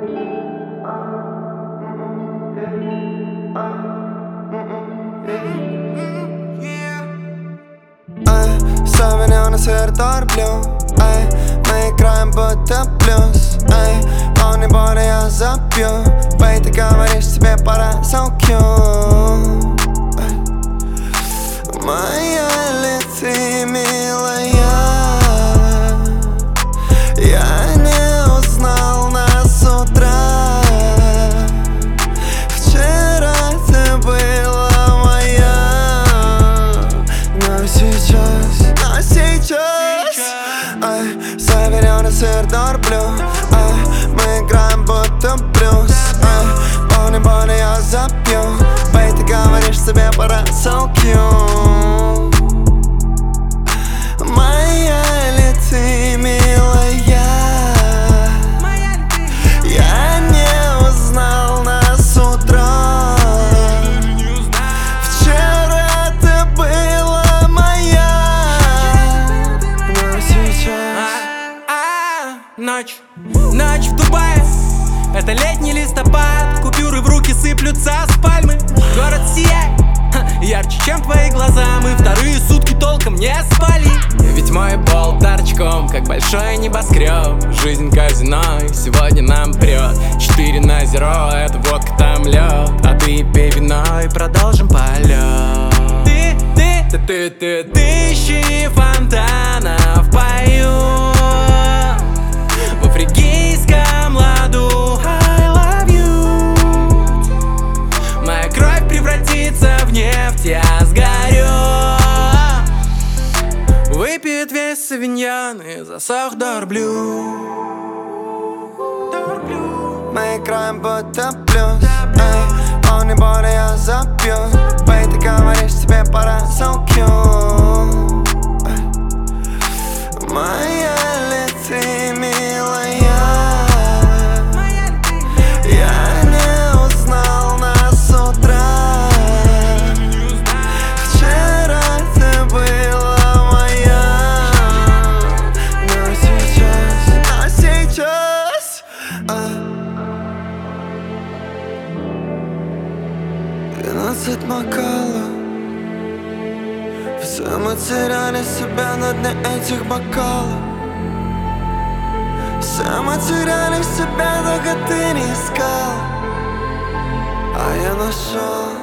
Современный свет торплю, мы играем будто блюз. Волны боли я запью, бей, ты говоришь, тебе пора so cute. Моя ли ты, милая? Я не узнал нас с утра. Вчера ты была моя, но сейчас Заведённый сыр торплю, мы играем будто блюз. Волны боли я запью, бей, ты говоришь, тебе пора so cute. Моя ли ты, милая? Я не узнал нас с утра. Вчера ты была моя, но сейчас Ночь в Дубае, это летний листопад. Купюры в руки сыплются с пальмы. Город сияет ярче, чем твои глаза. Мы вторые сутки толком не спали. Ведь мой бол торчком, как большой небоскреб. Жизнь казино, и сегодня нам прет 4 на 0, это водка, там лед. А ты пей вино и продолжим полет. Тысячи фонтанов поют в фригийском ладу. I love you. Моя кровь превратится в нефть, я сгорю. Выпьет весь савиньон и засох дорблю. Мы играем будто блюз. Волны боли я запью, бей, ты говоришь, тебе пора so cute. Моя ли ты, милая? Я не узнал нас с утра. Вчера ты была моя, но сейчас 12 бокалов. Все мы теряли себя на дне этих бокалов. Все мы теряли себя, только ты не искал, а я нашел.